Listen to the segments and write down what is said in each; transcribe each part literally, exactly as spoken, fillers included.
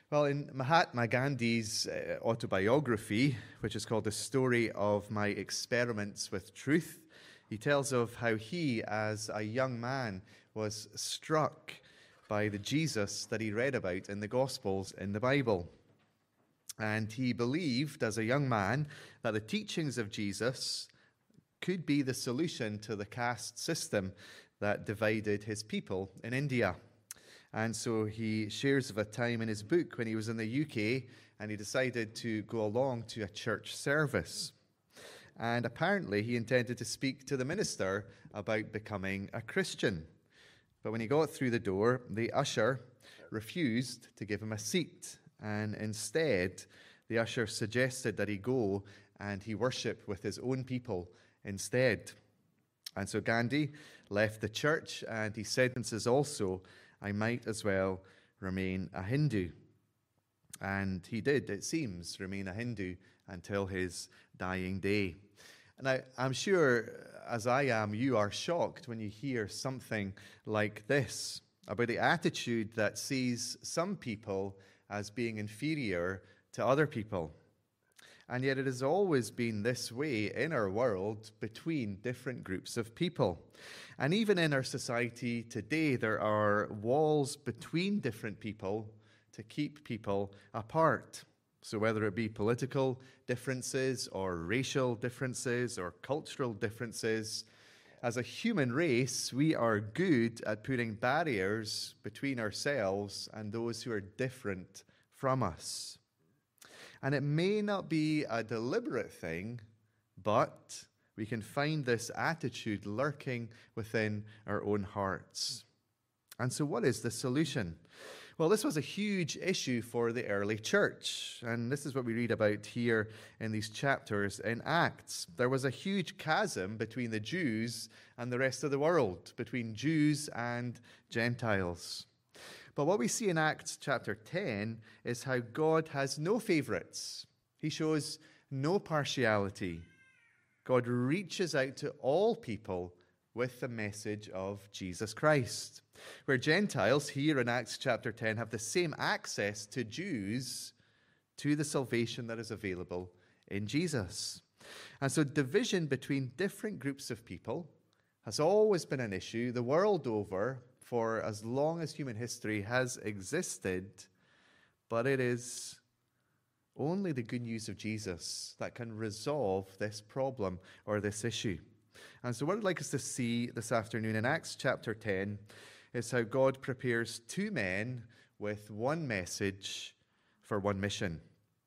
Well, in Mahatma Gandhi's uh, autobiography, which is called The Story of My Experiments with Truth, he tells of how he, as a young man, was struck by the Jesus that he read about in the Gospels in the Bible. And he believed, as a young man, that the teachings of Jesus could be the solution to the caste system that divided his people in India. And so he shares of a time in his book when he was in the U K and he decided to go along to a church service. And apparently he intended to speak to the minister about becoming a Christian. But when he got through the door, the usher refused to give him a seat. And instead, the usher suggested that he go and he worship with his own people instead. And so Gandhi left the church and he sentences also, I might as well remain a Hindu. And he did, it seems, remain a Hindu until his dying day. And I, I'm sure, as I am, you are shocked when you hear something like this about the attitude that sees some people as being inferior to other people. And yet it has always been this way in our world between different groups of people. And even in our society today, there are walls between different people to keep people apart. So whether it be political differences or racial differences or cultural differences, as a human race, we are good at putting barriers between ourselves and those who are different from us. And it may not be a deliberate thing, but we can find this attitude lurking within our own hearts. And so what is the solution? Well, this was a huge issue for the early church. And this is what we read about here in these chapters in Acts. There was a huge chasm between the Jews and the rest of the world, between Jews and Gentiles. But what we see in Acts chapter ten is how God has no favorites. He shows no partiality. God reaches out to all people with the message of Jesus Christ. Where Gentiles here in Acts chapter ten have the same access to Jews to the salvation that is available in Jesus. And so division between different groups of people has always been an issue the world over for as long as human history has existed, but it is only the good news of Jesus that can resolve this problem or this issue. And so what I'd like us to see this afternoon in Acts chapter ten is how God prepares two men with one message for one mission.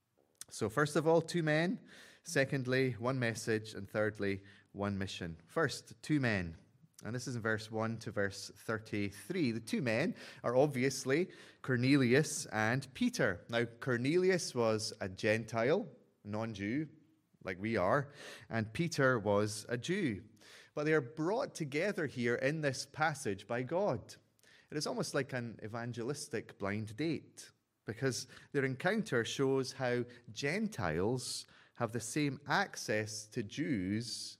So first of all, two men. Secondly, one message. And thirdly, one mission. First, two men. And this is in verse one to verse thirty-three. The two men are obviously Cornelius and Peter. Now, Cornelius was a Gentile, non-Jew, like we are, and Peter was a Jew. But they are brought together here in this passage by God. It is almost like an evangelistic blind date, because their encounter shows how Gentiles have the same access to Jews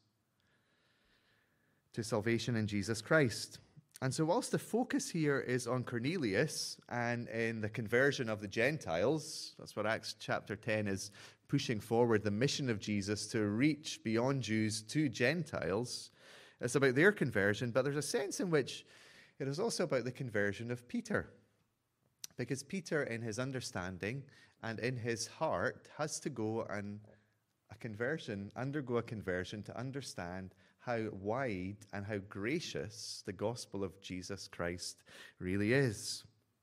to salvation in Jesus Christ. And so whilst the focus here is on Cornelius and in the conversion of the Gentiles, that's what Acts chapter ten is pushing forward, the mission of Jesus to reach beyond Jews to Gentiles. It's about their conversion, but there's a sense in which it is also about the conversion of Peter. Because Peter, in his understanding and in his heart, has to go and a conversion, undergo a conversion to understand how wide and how gracious the gospel of Jesus Christ really is.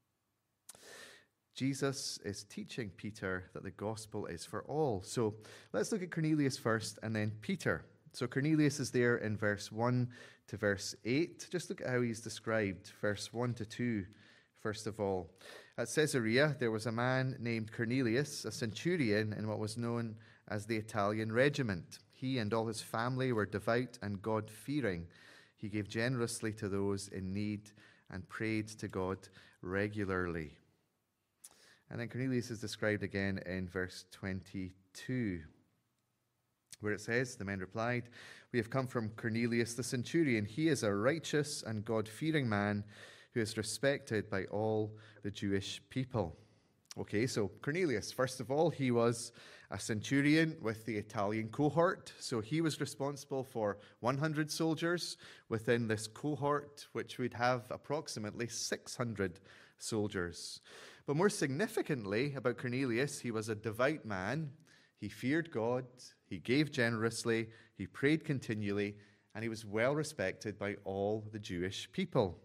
Jesus is teaching Peter that the gospel is for all. So let's look at Cornelius first and then Peter. So Cornelius is there in verse one to verse eight. Just look at how he's described, verse one to two, first of all. At Caesarea, there was a man named Cornelius, a centurion in what was known as the Italian regiment. He and all his family were devout and God-fearing. He gave generously to those in need and prayed to God regularly. And then Cornelius is described again in verse twenty-two, where it says, the men replied, "We have come from Cornelius the centurion. He is a righteous and God-fearing man who is respected by all the Jewish people." Okay, so Cornelius, first of all, he was a centurion with the Italian cohort. So he was responsible for one hundred soldiers within this cohort, which would have approximately six hundred soldiers. But more significantly about Cornelius, he was a devout man. He feared God, he gave generously, he prayed continually, and he was well respected by all the Jewish people.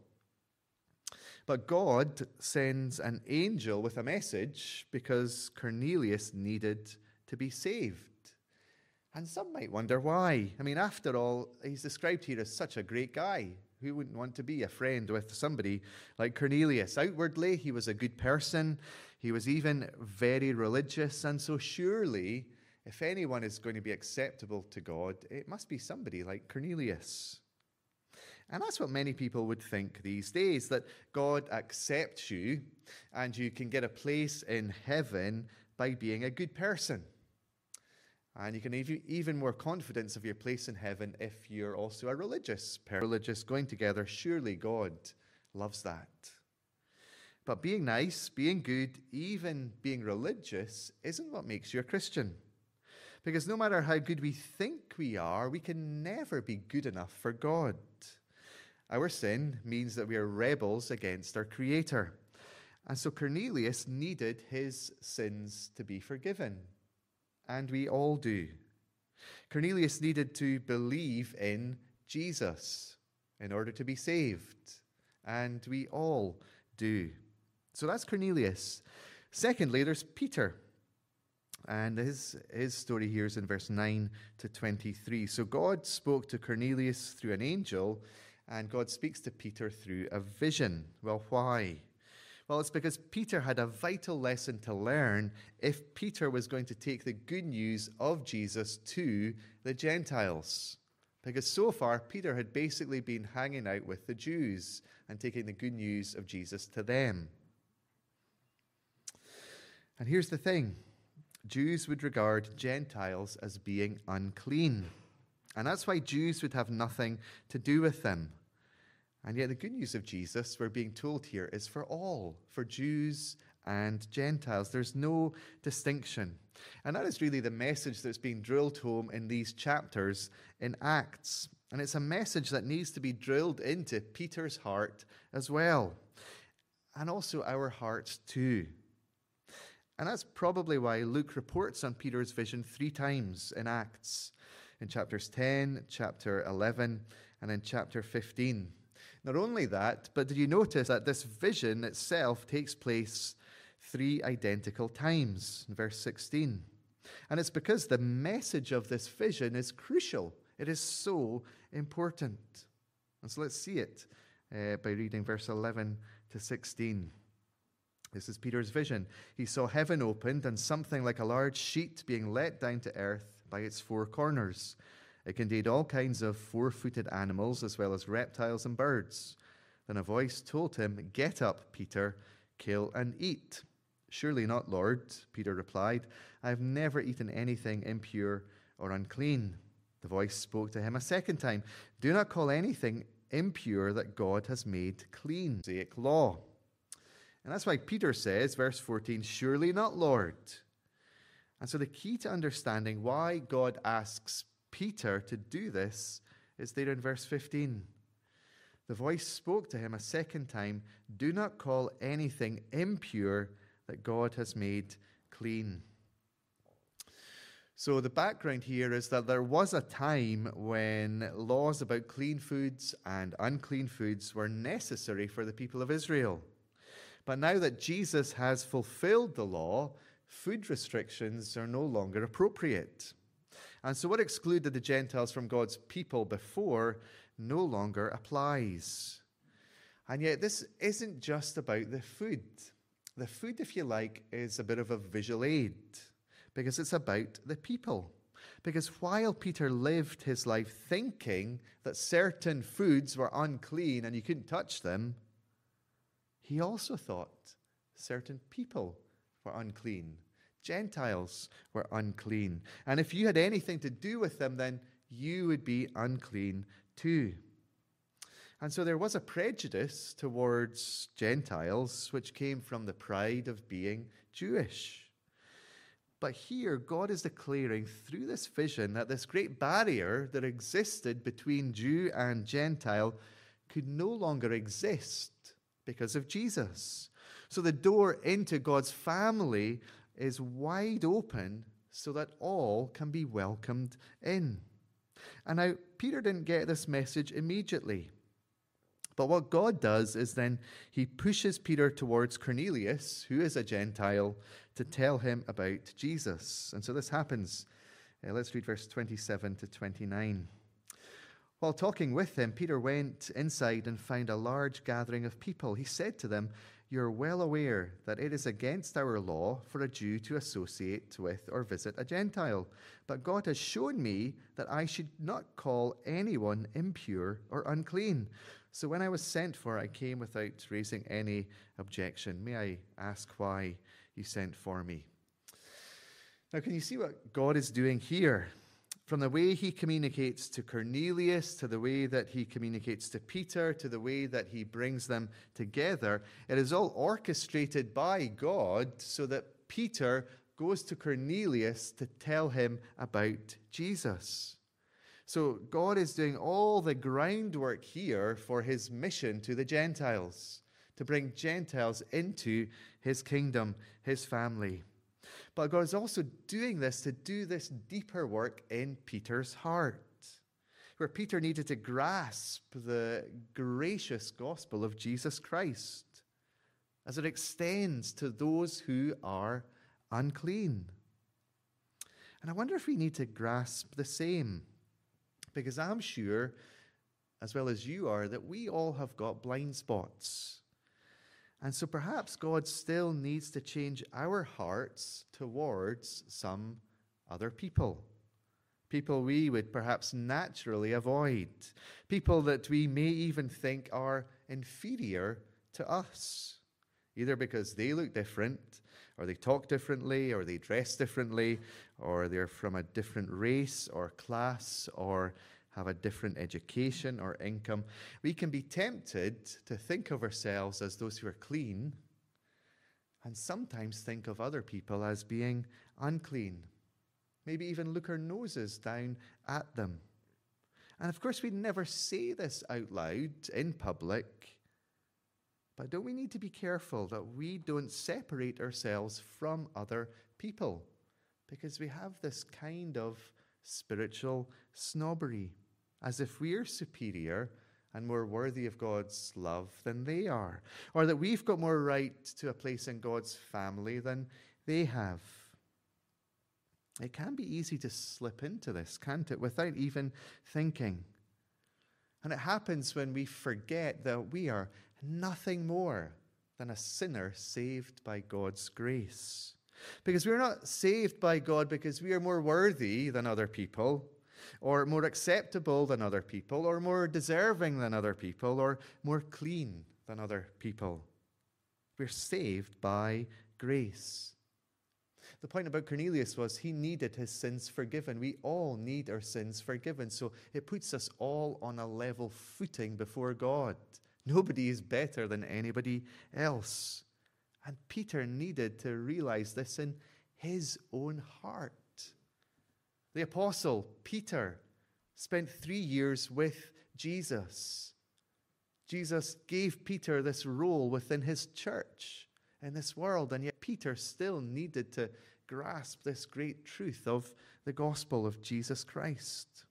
But God sends an angel with a message because Cornelius needed to be saved. And some might wonder why. I mean, after all, he's described here as such a great guy. Who wouldn't want to be a friend with somebody like Cornelius? Outwardly, he was a good person. He was even very religious. And so surely, if anyone is going to be acceptable to God, it must be somebody like Cornelius. And that's what many people would think these days, that God accepts you and you can get a place in heaven by being a good person. And you can have even more confidence of your place in heaven if you're also a religious person. Religious going together, surely God loves that. But being nice, being good, even being religious isn't what makes you a Christian. Because no matter how good we think we are, we can never be good enough for God. Our sin means that we are rebels against our Creator. And so Cornelius needed his sins to be forgiven. And we all do. Cornelius needed to believe in Jesus in order to be saved. And we all do. So that's Cornelius. Secondly, there's Peter. And his, his story here is in verse nine to twenty-three. So God spoke to Cornelius through an angel, and God speaks to Peter through a vision. Well, why? Well, it's because Peter had a vital lesson to learn if Peter was going to take the good news of Jesus to the Gentiles. Because so far, Peter had basically been hanging out with the Jews and taking the good news of Jesus to them. And here's the thing. Jews would regard Gentiles as being unclean. And that's why Jews would have nothing to do with them. And yet the good news of Jesus, we're being told here, is for all, for Jews and Gentiles. There's no distinction. And that is really the message that's being drilled home in these chapters in Acts. And it's a message that needs to be drilled into Peter's heart as well. And also our hearts too. And that's probably why Luke reports on Peter's vision three times in Acts. In chapters ten, chapter eleven, and in chapter fifteen. Not only that, but did you notice that this vision itself takes place three identical times in verse sixteen? And it's because the message of this vision is crucial. It is so important. And so let's see it uh, by reading verse eleven to sixteen. This is Peter's vision. He saw heaven opened and something like a large sheet being let down to earth by its four corners. It contained all kinds of four-footed animals as well as reptiles and birds. Then a voice told him, "Get up, Peter, kill and eat." "Surely not, Lord," Peter replied. "I have never eaten anything impure or unclean." The voice spoke to him a second time. "Do not call anything impure that God has made clean." Mosaic law. And that's why Peter says, verse fourteen, "Surely not, Lord." And so the key to understanding why God asks Peter to do this is there in verse fifteen. The voice spoke to him a second time, "Do not call anything impure that God has made clean." So the background here is that there was a time when laws about clean foods and unclean foods were necessary for the people of Israel. But now that Jesus has fulfilled the law, food restrictions are no longer appropriate. And so what excluded the Gentiles from God's people before no longer applies. And yet this isn't just about the food. The food, if you like, is a bit of a visual aid because it's about the people. Because while Peter lived his life thinking that certain foods were unclean and you couldn't touch them, he also thought certain people were unclean. Gentiles were unclean. And if you had anything to do with them, then you would be unclean too. And so there was a prejudice towards Gentiles, which came from the pride of being Jewish. But here, God is declaring through this vision that this great barrier that existed between Jew and Gentile could no longer exist because of Jesus. So the door into God's family is wide open so that all can be welcomed in. And now, Peter didn't get this message immediately. But what God does is then he pushes Peter towards Cornelius, who is a Gentile, to tell him about Jesus. And so this happens. Uh, let's read verse twenty-seven to twenty-nine. While talking with him, Peter went inside and found a large gathering of people. He said to them, "You're well aware that it is against our law for a Jew to associate with or visit a Gentile. But God has shown me that I should not call anyone impure or unclean. So when I was sent for, I came without raising any objection. May I ask why you sent for me?" Now, can you see what God is doing here? From the way he communicates to Cornelius, to the way that he communicates to Peter, to the way that he brings them together, it is all orchestrated by God so that Peter goes to Cornelius to tell him about Jesus. So God is doing all the groundwork here for his mission to the Gentiles, to bring Gentiles into his kingdom, his family. But God is also doing this to do this deeper work in Peter's heart, where Peter needed to grasp the gracious gospel of Jesus Christ as it extends to those who are unclean. And I wonder if we need to grasp the same. Because I'm sure, as well as you are, that we all have got blind spots. And so perhaps God still needs to change our hearts towards some other people. People we would perhaps naturally avoid. People that we may even think are inferior to us. Either because they look different, or they talk differently, or they dress differently, or they're from a different race or class, or have a different education or income. We can be tempted to think of ourselves as those who are clean, and sometimes think of other people as being unclean. Maybe even look our noses down at them. And of course, we never say this out loud in public. But don't we need to be careful that we don't separate ourselves from other people? Because we have this kind of spiritual snobbery, as if we're superior and more worthy of God's love than they are, or that we've got more right to a place in God's family than they have. It can be easy to slip into this, can't it, without even thinking. And it happens when we forget that we are nothing more than a sinner saved by God's grace. Because we're not saved by God because we are more worthy than other people, or more acceptable than other people, or more deserving than other people, or more clean than other people. We're saved by grace. The point about Cornelius was he needed his sins forgiven. We all need our sins forgiven. So it puts us all on a level footing before God. Nobody is better than anybody else. And Peter needed to realize this in his own heart. The apostle Peter spent three years with Jesus. Jesus gave Peter this role within his church in this world, and yet Peter still needed to grasp this great truth of the gospel of Jesus Christ.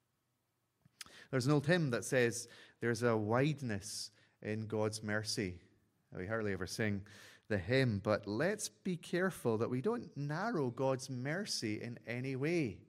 There's an old hymn that says, "There's a wideness in God's mercy." We hardly ever sing the hymn, but let's be careful that we don't narrow God's mercy in any way,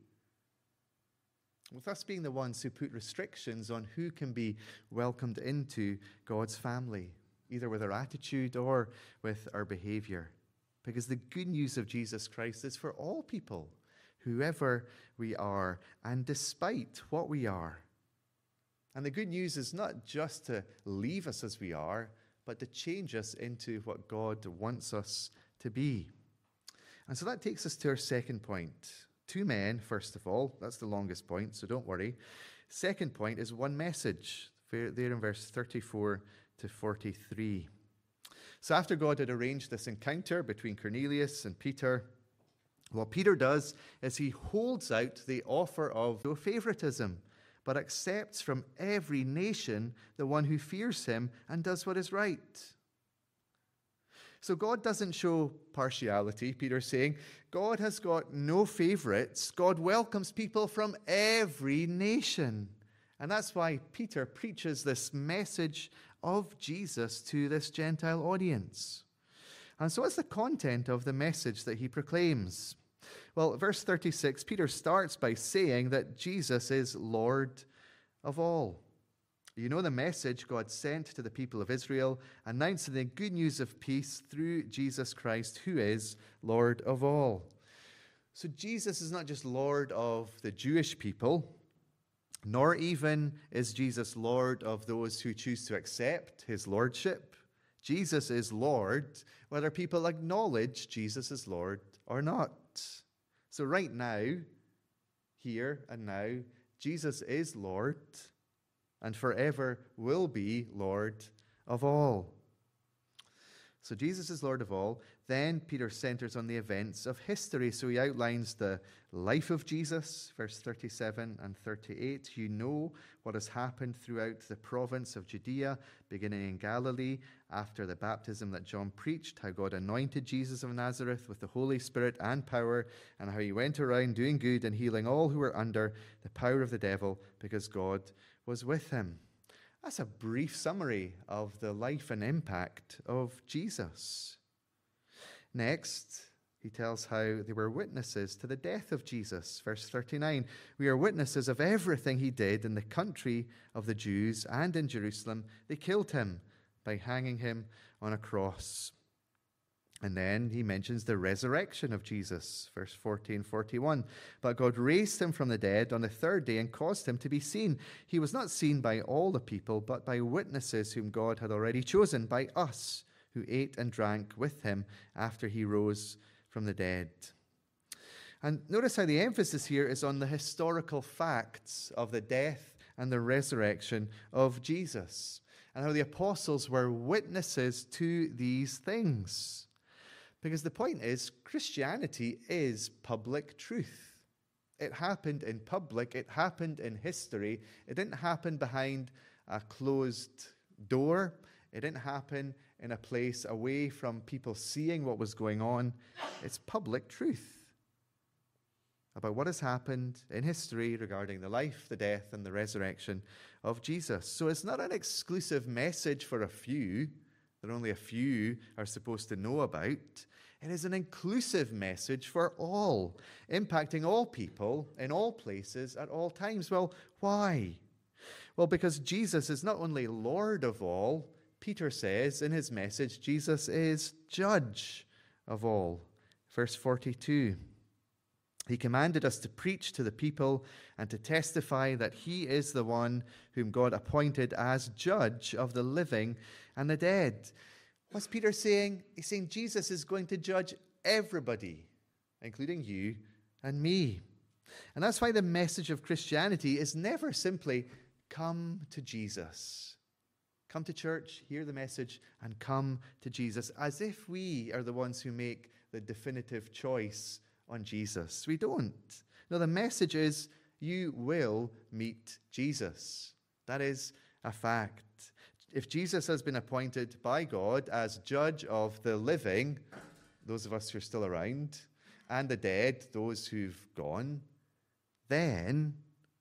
with us being the ones who put restrictions on who can be welcomed into God's family, either with our attitude or with our behavior. Because the good news of Jesus Christ is for all people, whoever we are, and despite what we are. And the good news is not just to leave us as we are, but to change us into what God wants us to be. And so that takes us to our second point. Two men, first of all. That's the longest point, so don't worry. Second point is one message. there in verse thirty-four to forty-three. So after God had arranged this encounter between Cornelius and Peter, what Peter does is he holds out the offer of no favoritism, but accepts from every nation the one who fears him and does what is right. So God doesn't show partiality, Peter's saying. God has got no favorites. God welcomes people from every nation. And that's why Peter preaches this message of Jesus to this Gentile audience. And so what's the content of the message that he proclaims? Well, verse thirty-six, Peter starts by saying that Jesus is Lord of all. You know the message God sent to the people of Israel, announcing the good news of peace through Jesus Christ, who is Lord of all. So Jesus is not just Lord of the Jewish people, nor even is Jesus Lord of those who choose to accept his lordship. Jesus is Lord whether people acknowledge Jesus as Lord or not. So right now, here and now, Jesus is Lord and forever will be Lord of all. So Jesus is Lord of all. Then Peter centers on the events of history. So he outlines the life of Jesus, verse thirty-seven and thirty-eight. You know what has happened throughout the province of Judea, beginning in Galilee, after the baptism that John preached, how God anointed Jesus of Nazareth with the Holy Spirit and power, and how he went around doing good and healing all who were under the power of the devil, because God was with him. That's a brief summary of the life and impact of Jesus. Next, he tells how they were witnesses to the death of Jesus. Verse thirty-nine, we are witnesses of everything he did in the country of the Jews and in Jerusalem. They killed him by hanging him on a cross. And then he mentions the resurrection of Jesus, verse fourteen, forty-one. But God raised him from the dead on the third day and caused him to be seen. He was not seen by all the people, but by witnesses whom God had already chosen, by us who ate and drank with him after he rose from the dead. And notice how the emphasis here is on the historical facts of the death and the resurrection of Jesus, and how the apostles were witnesses to these things. Because the point is, Christianity is public truth. It happened in public. It happened in history. It didn't happen behind a closed door. It didn't happen in a place away from people seeing what was going on. It's public truth about what has happened in history regarding the life, the death, and the resurrection of Jesus. So it's not an exclusive message for a few that only a few are supposed to know about. It is an inclusive message for all, impacting all people in all places at all times. Well, why? Well, because Jesus is not only Lord of all, Peter says in his message, Jesus is Judge of all. Verse forty-two, he commanded us to preach to the people and to testify that he is the one whom God appointed as Judge of the living and the dead. What's Peter saying? He's saying Jesus is going to judge everybody, including you and me. And that's why the message of Christianity is never simply, come to Jesus. Come to church, hear the message, and come to Jesus, as if we are the ones who make the definitive choice on Jesus. We don't. No, the message is, you will meet Jesus. That is a fact. If Jesus has been appointed by God as judge of the living, those of us who are still around, and the dead, those who've gone, then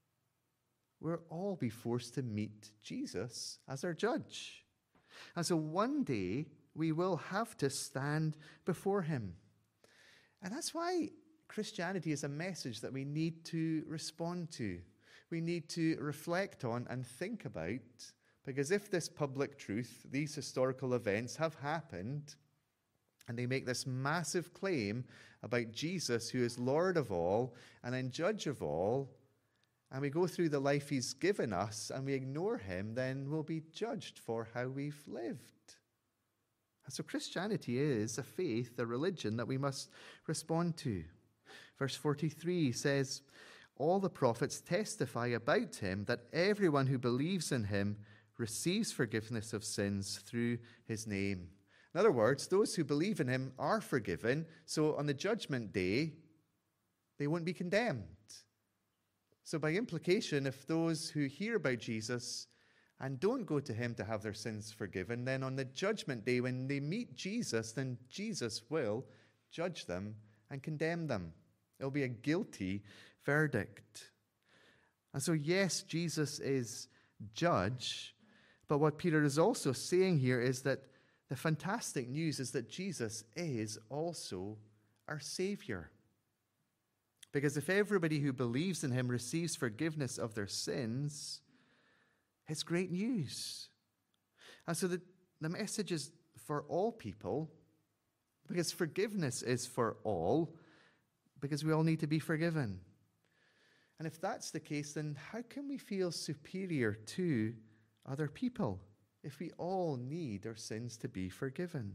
we'll all be forced to meet Jesus as our judge. And so one day we will have to stand before him. And that's why Christianity is a message that we need to respond to. We need to reflect on and think about. Because if this public truth, these historical events have happened, and they make this massive claim about Jesus, who is Lord of all and then Judge of all, and we go through the life he's given us and we ignore him, then we'll be judged for how we've lived. And so Christianity is a faith, a religion that we must respond to. Verse forty-three says, all the prophets testify about him that everyone who believes in him receives forgiveness of sins through his name. In other words, those who believe in him are forgiven, so on the judgment day, they won't be condemned. So by implication, if those who hear about Jesus and don't go to him to have their sins forgiven, then on the judgment day, when they meet Jesus, then Jesus will judge them and condemn them. It'll be a guilty verdict. And so, yes, Jesus is judge, but what Peter is also saying here is that the fantastic news is that Jesus is also our Savior. Because if everybody who believes in him receives forgiveness of their sins, it's great news. And so the, the message is for all people, because forgiveness is for all, because we all need to be forgiven. And if that's the case, then how can we feel superior to other people if we all need our sins to be forgiven?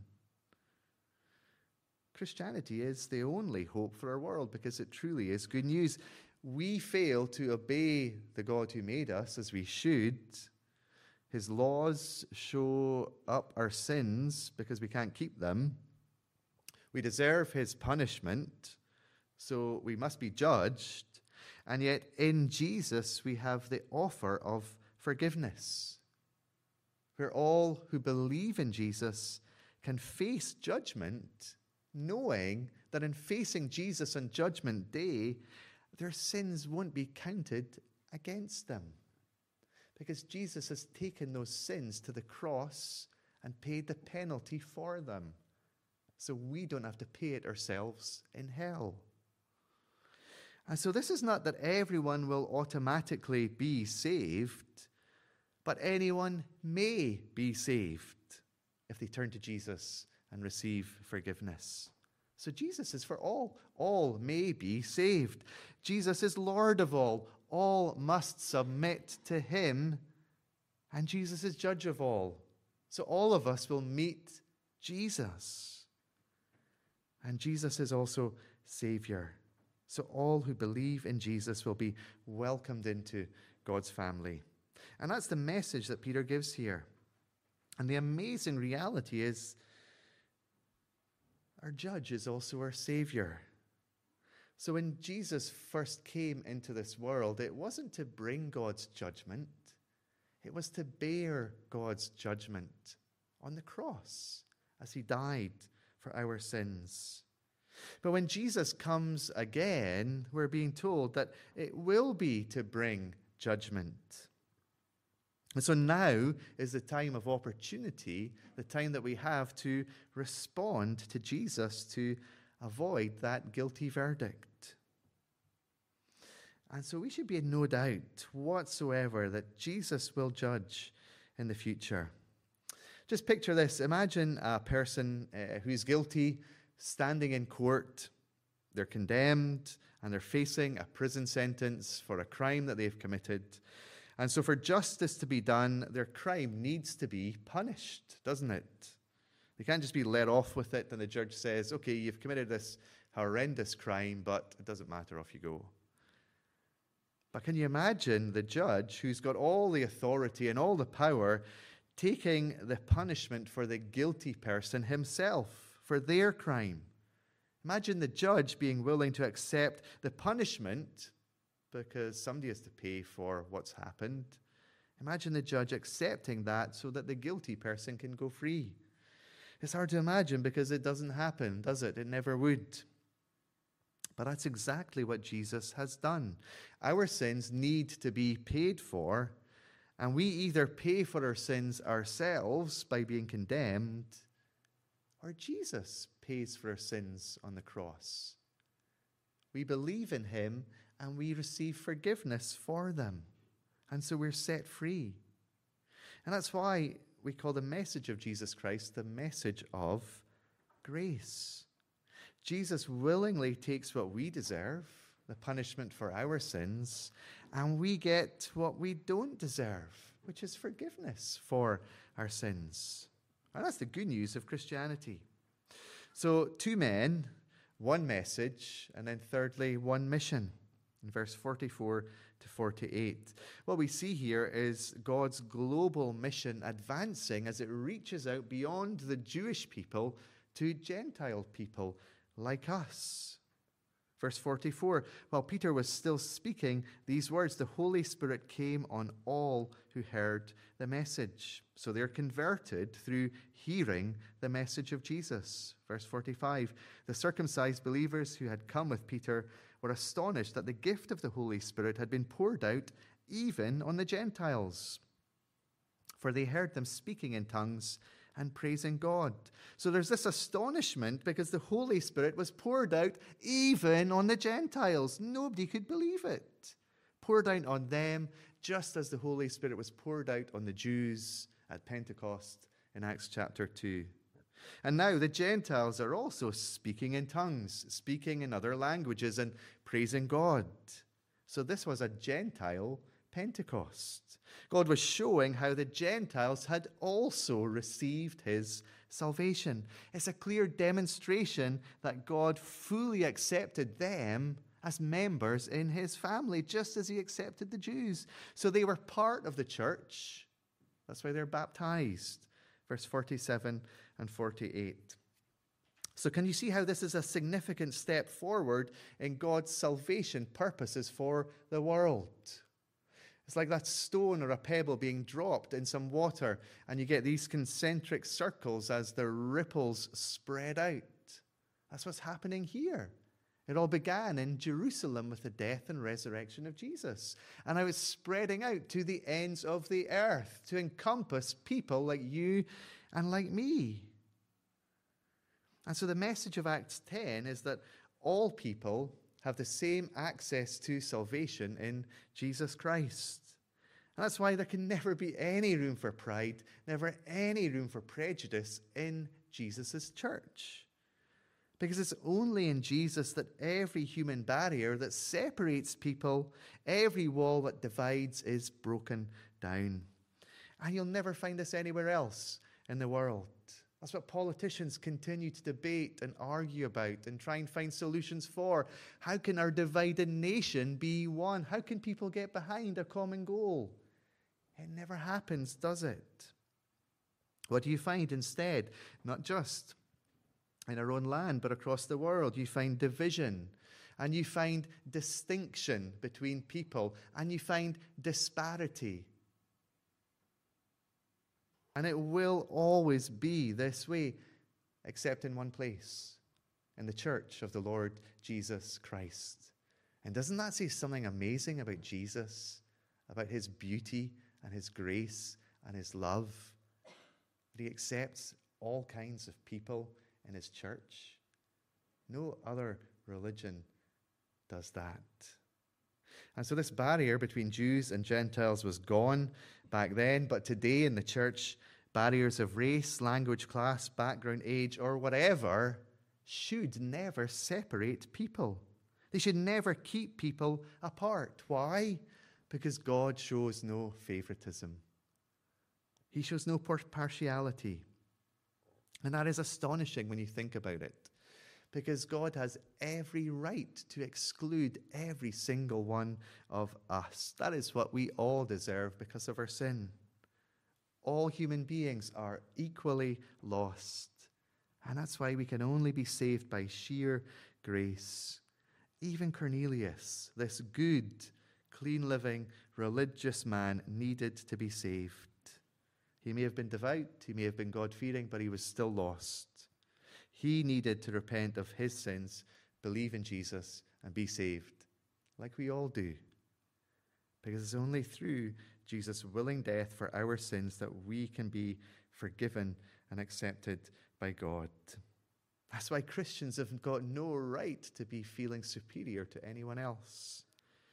Christianity is the only hope for our world because it truly is good news. We fail to obey the God who made us as we should. His laws show up our sins because we can't keep them. We deserve his punishment, so we must be judged. And yet in Jesus we have the offer of forgiveness, where all who believe in Jesus can face judgment, knowing that in facing Jesus on Judgment Day, their sins won't be counted against them. Because Jesus has taken those sins to the cross and paid the penalty for them. So we don't have to pay it ourselves in hell. And so this is not that everyone will automatically be saved, but anyone may be saved if they turn to Jesus and receive forgiveness. So Jesus is for all. All may be saved. Jesus is Lord of all. All must submit to him. And Jesus is judge of all. So all of us will meet Jesus. And Jesus is also Savior. So all who believe in Jesus will be welcomed into God's family. And that's the message that Peter gives here. And the amazing reality is our judge is also our Savior. So when Jesus first came into this world, it wasn't to bring God's judgment. It was to bear God's judgment on the cross as he died for our sins. But when Jesus comes again, we're being told that it will be to bring judgment. And so now is the time of opportunity, the time that we have to respond to Jesus to avoid that guilty verdict. And so we should be in no doubt whatsoever that Jesus will judge in the future. Just picture this. Imagine a person uh, who's guilty standing in court. They're condemned and they're facing a prison sentence for a crime that they've committed. And so for justice to be done, their crime needs to be punished, doesn't it? They can't just be let off with it and the judge says, okay, you've committed this horrendous crime, but it doesn't matter, off you go. But can you imagine the judge who's got all the authority and all the power taking the punishment for the guilty person himself for their crime? Imagine the judge being willing to accept the punishment because somebody has to pay for what's happened. Imagine the judge accepting that so that the guilty person can go free. It's hard to imagine because it doesn't happen, does it? It never would. But that's exactly what Jesus has done. Our sins need to be paid for, and we either pay for our sins ourselves by being condemned, or Jesus pays for our sins on the cross. We believe in him and we receive forgiveness for them. And so we're set free. And that's why we call the message of Jesus Christ the message of grace. Jesus willingly takes what we deserve, the punishment for our sins, and we get what we don't deserve, which is forgiveness for our sins. And that's the good news of Christianity. So two men, one message, and then thirdly, one mission. in verse forty-four to forty-eight. What we see here is God's global mission advancing as it reaches out beyond the Jewish people to Gentile people like us. Verse forty-four, while Peter was still speaking these words, the Holy Spirit came on all who heard the message. So they're converted through hearing the message of Jesus. Verse forty-five, the circumcised believers who had come with Peter were astonished that the gift of the Holy Spirit had been poured out even on the Gentiles, for they heard them speaking in tongues and praising God. So there's this astonishment because the Holy Spirit was poured out even on the Gentiles. Nobody could believe it. Poured out on them just as the Holy Spirit was poured out on the Jews at Pentecost in Acts chapter two. And now the Gentiles are also speaking in tongues, speaking in other languages and praising God. So this was a Gentile Pentecost. God was showing how the Gentiles had also received his salvation. It's a clear demonstration that God fully accepted them as members in his family, just as he accepted the Jews. So they were part of the church. That's why they're baptized. Verse forty-seven and forty-eight. So can you see how this is a significant step forward in God's salvation purposes for the world? It's like that stone or a pebble being dropped in some water, and you get these concentric circles as the ripples spread out. That's what's happening here. It all began in Jerusalem with the death and resurrection of Jesus. And now it's spreading out to the ends of the earth to encompass people like you and like me. And so the message of Acts ten is that all people have the same access to salvation in Jesus Christ. And that's why there can never be any room for pride, never any room for prejudice in Jesus' church. Because it's only in Jesus that every human barrier that separates people, every wall that divides is broken down. And you'll never find this anywhere else in the world. That's what politicians continue to debate and argue about and try and find solutions for. How can our divided nation be one? How can people get behind a common goal? It never happens, does it? What do you find instead? Not just in our own land, but across the world. You find division, and you find distinction between people, and you find disparity. And it will always be this way, except in one place, in the church of the Lord Jesus Christ. And doesn't that say something amazing about Jesus, about his beauty and his grace and his love? That he accepts all kinds of people in his church. No other religion does that. And so this barrier between Jews and Gentiles was gone back then, but today in the church, barriers of race, language, class, background, age, or whatever should never separate people. They should never keep people apart. Why? Because God shows no favoritism. He shows no partiality. And that is astonishing when you think about it, because God has every right to exclude every single one of us. That is what we all deserve because of our sin. All human beings are equally lost, and that's why we can only be saved by sheer grace. Even Cornelius, this good, clean-living, religious man, needed to be saved. He may have been devout, he may have been God-fearing, but he was still lost. He needed to repent of his sins, believe in Jesus, and be saved, like we all do. Because it's only through Jesus' willing death for our sins that we can be forgiven and accepted by God. That's why Christians have got no right to be feeling superior to anyone else.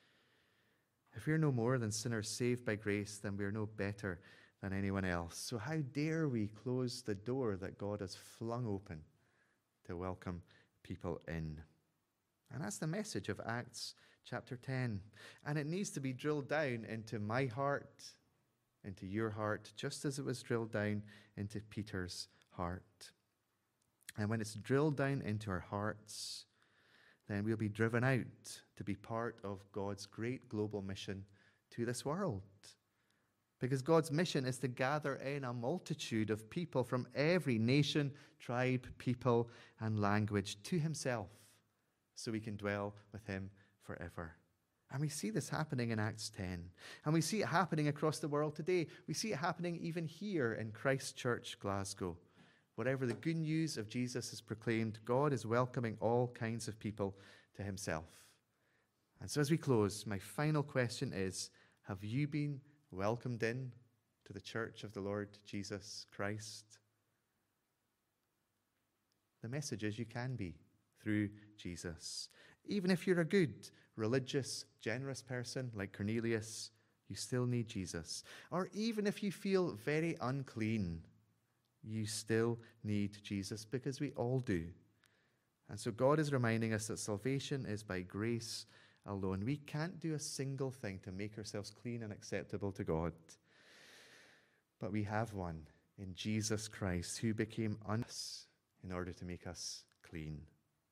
If we're no more than sinners saved by grace, then we're no better than anyone else. So how dare we close the door that God has flung open to welcome people in? And that's the message of Acts chapter ten. And it needs to be drilled down into my heart, into your heart, just as it was drilled down into Peter's heart. And when it's drilled down into our hearts, then we'll be driven out to be part of God's great global mission to this world. Because God's mission is to gather in a multitude of people from every nation, tribe, people, and language to himself, so we can dwell with him forever. And we see this happening in Acts ten. And we see it happening across the world today. We see it happening even here in Christ Church, Glasgow. Wherever the good news of Jesus is proclaimed, God is welcoming all kinds of people to himself. And so as we close, my final question is, have you been welcomed in to the church of the Lord Jesus Christ? The message is you can be through Jesus. Even if you're a good, religious, generous person like Cornelius, you still need Jesus. Or even if you feel very unclean, you still need Jesus, because we all do. And so God is reminding us that salvation is by grace alone. We can't do a single thing to make ourselves clean and acceptable to God. But we have one in Jesus Christ, who became us in order to make us clean.